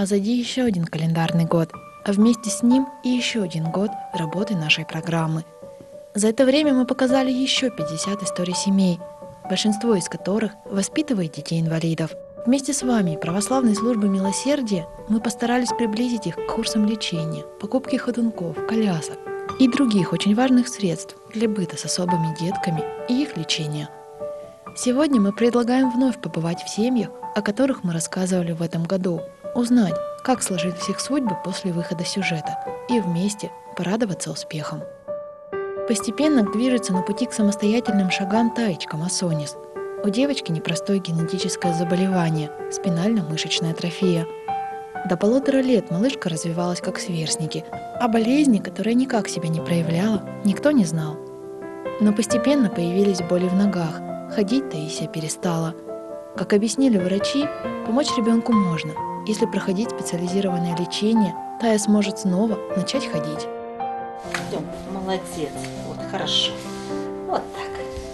Позади еще один календарный год, а вместе с ним и еще один год работы нашей программы. За это время мы показали еще 50 историй семей, большинство из которых воспитывает детей-инвалидов. Вместе с вами, Православной службой милосердия, мы постарались приблизить их к курсам лечения, покупке ходунков, колясок и других очень важных средств для быта с особыми детками и их лечения. Сегодня мы предлагаем вновь побывать в семьях, о которых мы рассказывали в этом году, узнать, как сложились их судьбы после выхода сюжета, и вместе порадоваться успехом. Постепенно движется на пути к самостоятельным шагам Таечка Масонис. У девочки непростое генетическое заболевание – спинально-мышечная атрофия. До 1,5 лет малышка развивалась как сверстники, а болезни, которая никак себя не проявляла, никто не знал. Но постепенно появились боли в ногах, ходить Таисия перестала. Как объяснили врачи, помочь ребенку можно. Если проходить специализированное лечение, Тая сможет снова начать ходить. Идем, молодец, вот хорошо, вот так.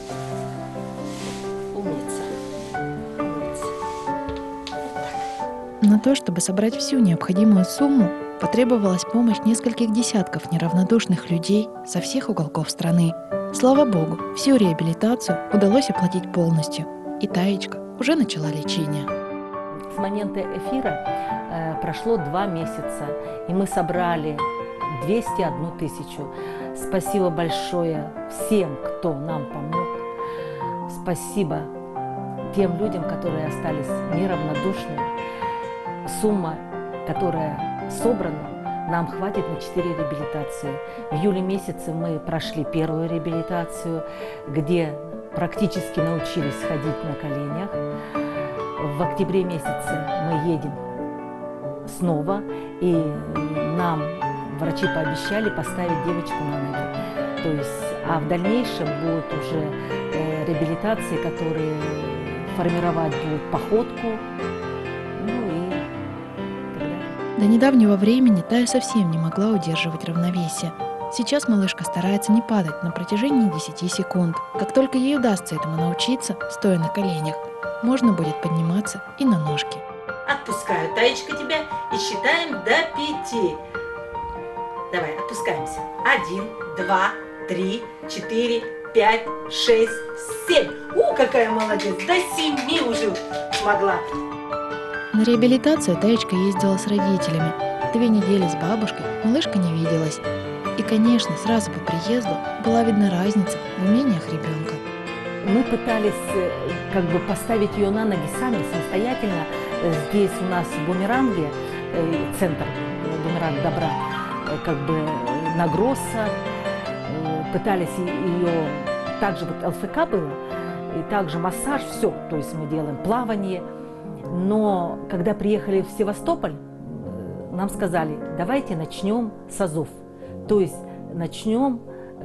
Умница, умница. Вот так. На то, чтобы собрать всю необходимую сумму, потребовалась помощь нескольких десятков неравнодушных людей со всех уголков страны. Слава богу, всю реабилитацию удалось оплатить полностью, и Таечка уже начала лечение. С момента эфира прошло 2 месяца, и мы собрали 201 тысячу. Спасибо большое всем, кто нам помог. Спасибо тем людям, которые остались неравнодушными. Сумма, которая собрана, нам хватит на 4 реабилитации. В июле месяце мы прошли первую реабилитацию, где практически научились ходить на коленях. В октябре месяце мы едем снова, и нам врачи пообещали поставить девочку на ноги. То есть, а в дальнейшем будут уже реабилитации, которые формировать будут походку, ну и так далее. До недавнего времени Тая совсем не могла удерживать равновесие. Сейчас малышка старается не падать на протяжении 10 секунд. Как только ей удастся этому научиться, стоя на коленях, можно будет подниматься и на ножки. Отпускаю, Таечка, тебя и считаем до 5. Давай, отпускаемся. 1, 2, 3, 4, 5, 6, 7. Какая молодец! До 7 уже смогла. На реабилитацию Таечка ездила с родителями. 2 недели с бабушкой малышка не виделась. И, конечно, сразу по приезду была видна разница в умениях ребенка. Мы пытались поставить ее на ноги сами, самостоятельно. Здесь у нас в Бумеранге, центр Бумеранг добра, на Гросса. Пытались ее, также ЛФК было, и также массаж, все, то есть мы делаем плавание. Но когда приехали в Севастополь, нам сказали, давайте начнем с азов. То есть начнем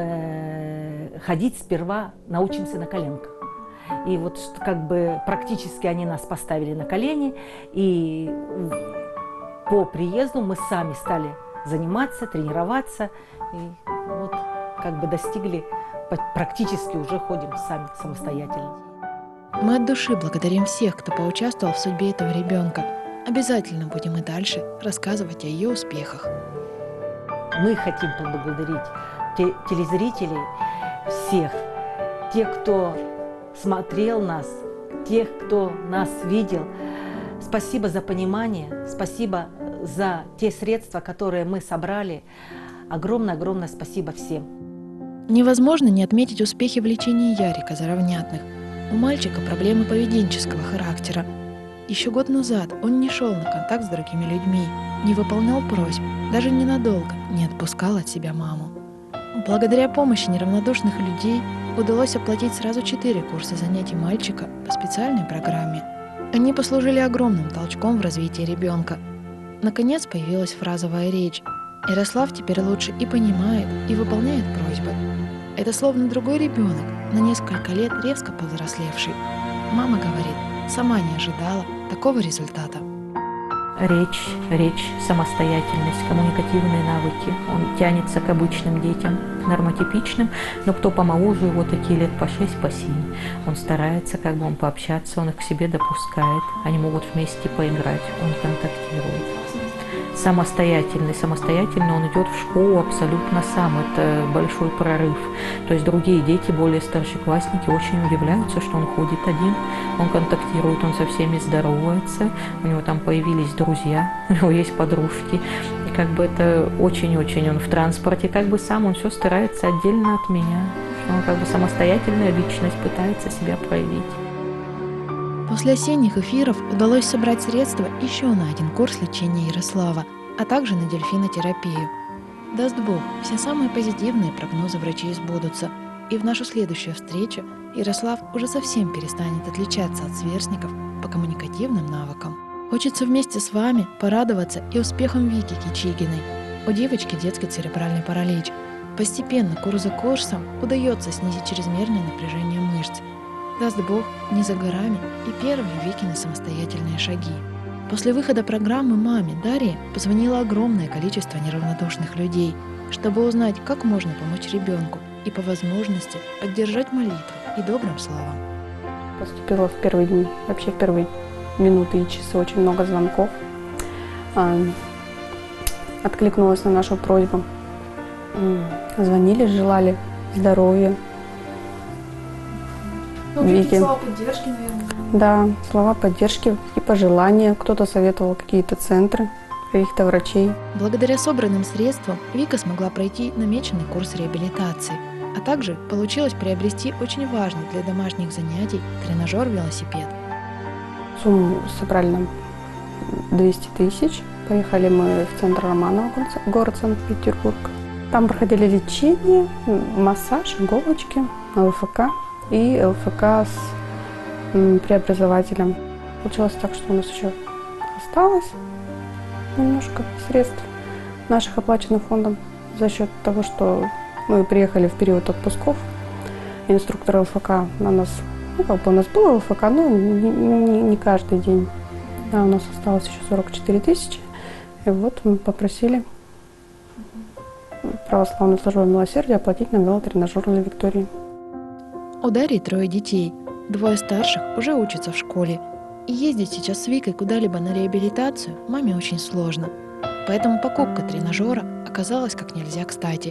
ходить сперва, научимся на коленках. И вот практически они нас поставили на колени, и по приезду мы сами стали заниматься, тренироваться, и вот достигли, практически уже ходим сами самостоятельно. Мы от души благодарим всех, кто поучаствовал в судьбе этого ребенка. Обязательно будем и дальше рассказывать о ее успехах. Мы хотим поблагодарить телезрителей всех, тех, кто смотрел нас, тех, кто нас видел. Спасибо за понимание, спасибо за те средства, которые мы собрали. Огромное-огромное спасибо всем. Невозможно не отметить успехи в лечении Ярика Заровнятных. У мальчика проблемы поведенческого характера. Еще год назад он не шел на контакт с другими людьми, не выполнял просьб, даже ненадолго не отпускал от себя маму. Благодаря помощи неравнодушных людей удалось оплатить сразу 4 курса занятий мальчика по специальной программе. Они послужили огромным толчком в развитии ребенка. Наконец появилась фразовая речь. Ярослав теперь лучше и понимает, и выполняет просьбы. Это словно другой ребенок, на несколько лет резко повзрослевший. Мама говорит, сама не ожидала такого результата. речь, самостоятельность, коммуникативные навыки. Он тянется к обычным детям, нормотипичным, но кто помоложе его, такие лет по 6, по 7. Он старается как бы он пообщаться, он их к себе допускает, они могут вместе поиграть, он контактирует. Самостоятельно он идет в школу абсолютно сам, это большой прорыв. То есть другие дети, более старшеклассники, очень удивляются, что он ходит один, он контактирует, он со всеми здоровается, у него там появились друзья, у него есть подружки. И как бы это очень-очень он в транспорте, как бы сам он все старается отдельно от меня, что он как бы самостоятельная личность, пытается себя проявить. После осенних эфиров удалось собрать средства еще на один курс лечения Ярослава, а также на дельфинотерапию. Даст Бог, все самые позитивные прогнозы врачей сбудутся, и в нашу следующую встречу Ярослав уже совсем перестанет отличаться от сверстников по коммуникативным навыкам. Хочется вместе с вами порадоваться и успехам Вики Кичигиной. У девочки детский церебральный паралич. Постепенно, курс за курсом, удается снизить чрезмерное напряжение мышц. Даст Бог, не за горами и первые Викины самостоятельные шаги. После выхода программы маме Дарье позвонило огромное количество неравнодушных людей, чтобы узнать, как можно помочь ребенку и по возможности поддержать молитвой и добрым словом. Поступила в первый день, вообще в первые минуты и часы очень много звонков. Откликнулась на нашу просьбу. Звонили, желали здоровья. Вики. Слова поддержки, наверное. Да, слова поддержки и пожелания. Кто-то советовал какие-то центры, каких-то врачей. Благодаря собранным средствам Вика смогла пройти намеченный курс реабилитации, а также получилось приобрести очень важный для домашних занятий тренажер-велосипед. Сумму собрали нам 200 тысяч. Поехали мы в центр Романова, город Санкт-Петербург. Там проходили лечение, массаж, иголочки, ЛФК и ЛФК с преобразователем. Получилось так, что у нас еще осталось немножко средств наших, оплаченных фондом, за счет того, что мы приехали в период отпусков. Инструктор ЛФК на нас, у нас было ЛФК, но не каждый день. Да, у нас осталось еще 44 тысячи. И вот мы попросили православную службу милосердия оплатить нам велотренажер для Виктории. У Дарьи 3 детей. 2 старших уже учатся в школе. И ездить сейчас с Викой куда-либо на реабилитацию маме очень сложно. Поэтому покупка тренажера оказалась как нельзя кстати.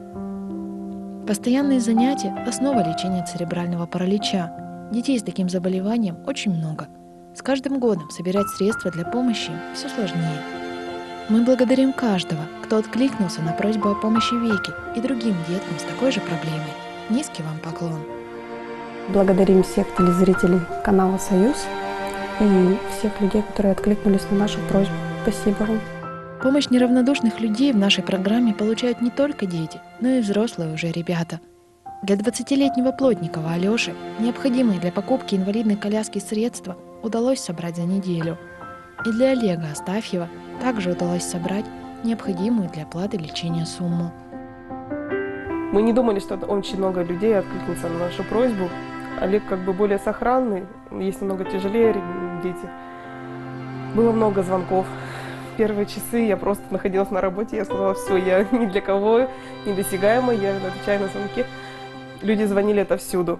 Постоянные занятия – основа лечения церебрального паралича. Детей с таким заболеванием очень много. С каждым годом собирать средства для помощи им все сложнее. Мы благодарим каждого, кто откликнулся на просьбу о помощи Вике и другим деткам с такой же проблемой. Низкий вам поклон. Благодарим всех телезрителей канала «Союз» и всех людей, которые откликнулись на нашу просьбу. Спасибо вам. Помощь неравнодушных людей в нашей программе получают не только дети, но и взрослые уже ребята. Для 20-летнего Плотникова Алёши необходимые для покупки инвалидной коляски средства удалось собрать за неделю. И для Олега Астафьева также удалось собрать необходимую для оплаты лечения сумму. Мы не думали, что очень много людей откликнется на нашу просьбу. Олег как бы более сохранный, есть намного тяжелее дети. Было много звонков. В первые часы я просто находилась на работе, я сказала, все, я ни для кого недосягаема, я отвечаю на звонки. Люди звонили отовсюду.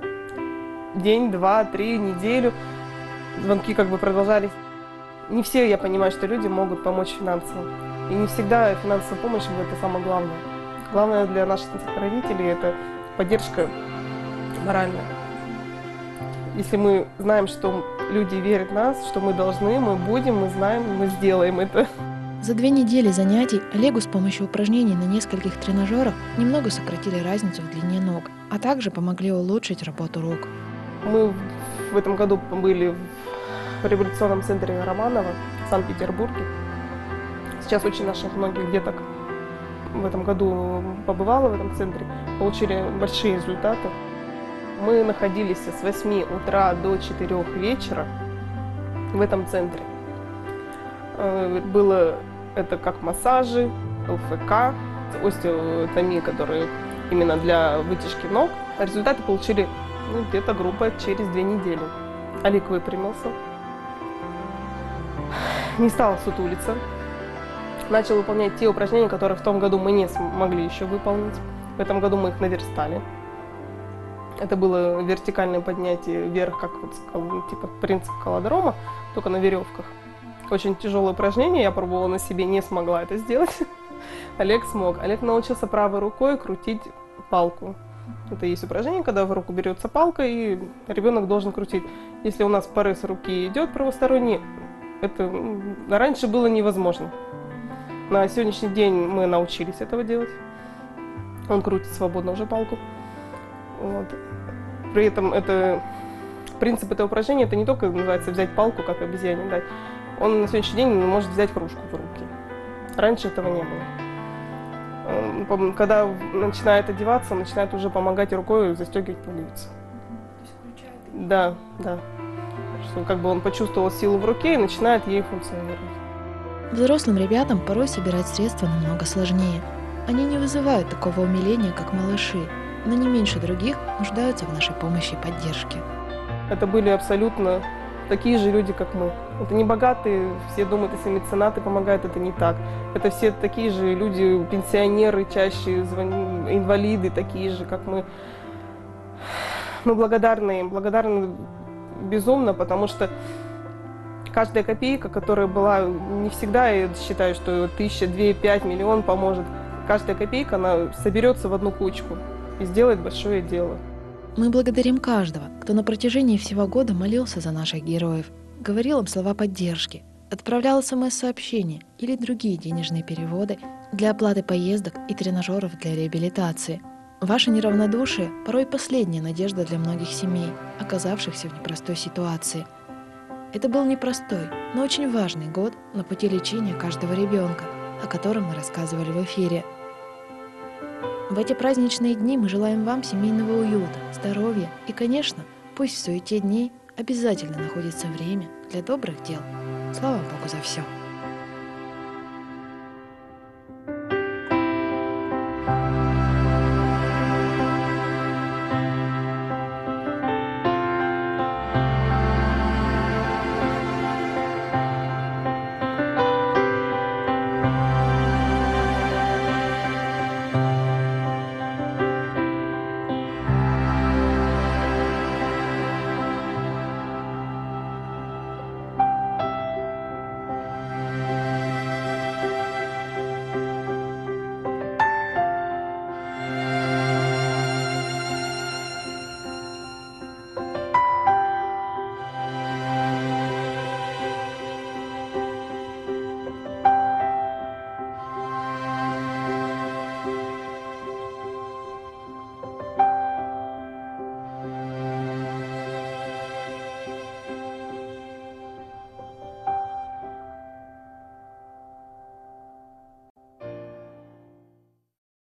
День, 2, 3, неделю. Звонки как бы продолжались. Не все, я понимаю, что люди могут помочь финансово. И не всегда финансовая помощь – это самое главное. Главное для наших родителей – это поддержка моральная. Если мы знаем, что люди верят в нас, что мы должны, мы будем, мы знаем, мы сделаем это. За 2 недели занятий Олегу с помощью упражнений на нескольких тренажерах немного сократили разницу в длине ног, а также помогли улучшить работу рук. Мы в этом году были в реабилитационном центре Романова в Санкт-Петербурге. Сейчас очень наших многих деток в этом году побывало в этом центре, получили большие результаты. Мы находились с 8 утра до 4 вечера в этом центре. Было это как массажи, ЛФК, остеотомия, которые именно для вытяжки ног. Результаты получили где-то группа через 2 недели. Олег выпрямился. не стал сутулиться. Начал выполнять те упражнения, которые в том году мы не смогли еще выполнить. В этом году мы их наверстали. Это было вертикальное поднятие вверх, как вот, типа принцип колодрома, только на веревках. Очень тяжелое упражнение, я пробовала на себе, не смогла это сделать. Олег смог. Олег научился правой рукой крутить палку. Это есть упражнение, когда в руку берется палка, и ребенок должен крутить. Если у нас порез руки идет правосторонний, это раньше было невозможно. На сегодняшний день мы научились этого делать. Он крутит свободно уже палку. Вот. При этом принцип этого упражнения это не только называется взять палку, как обезьяне дать. Он на сегодняшний день может взять кружку в руки. Раньше этого не было. Когда начинает одеваться, он начинает уже помогать рукой застегивать пуговицы. Да, да. Что как бы он почувствовал силу в руке и начинает ей функционировать. Взрослым ребятам порой собирать средства намного сложнее. Они не вызывают такого умиления, как малыши, но не меньше других нуждаются в нашей помощи и поддержке. Это были абсолютно такие же люди, как мы. Это не богатые, все думают, если меценаты помогают, это не так. Это все такие же люди, пенсионеры чаще, инвалиды такие же, как мы. Мы благодарны им, благодарны безумно, потому что каждая копейка, которая была, не всегда я считаю, что 1000, 2, 5, миллион поможет. Каждая копейка, она соберется в одну кучку и сделает большое дело. Мы благодарим каждого, кто на протяжении всего года молился за наших героев, говорил им слова поддержки, отправлял СМС-сообщения или другие денежные переводы для оплаты поездок и тренажеров для реабилитации. Ваше неравнодушие – порой последняя надежда для многих семей, оказавшихся в непростой ситуации. Это был непростой, но очень важный год на пути лечения каждого ребенка, о котором мы рассказывали в эфире. В эти праздничные дни мы желаем вам семейного уюта, здоровья и, конечно, пусть в суете дней обязательно находится время для добрых дел. Слава Богу за все!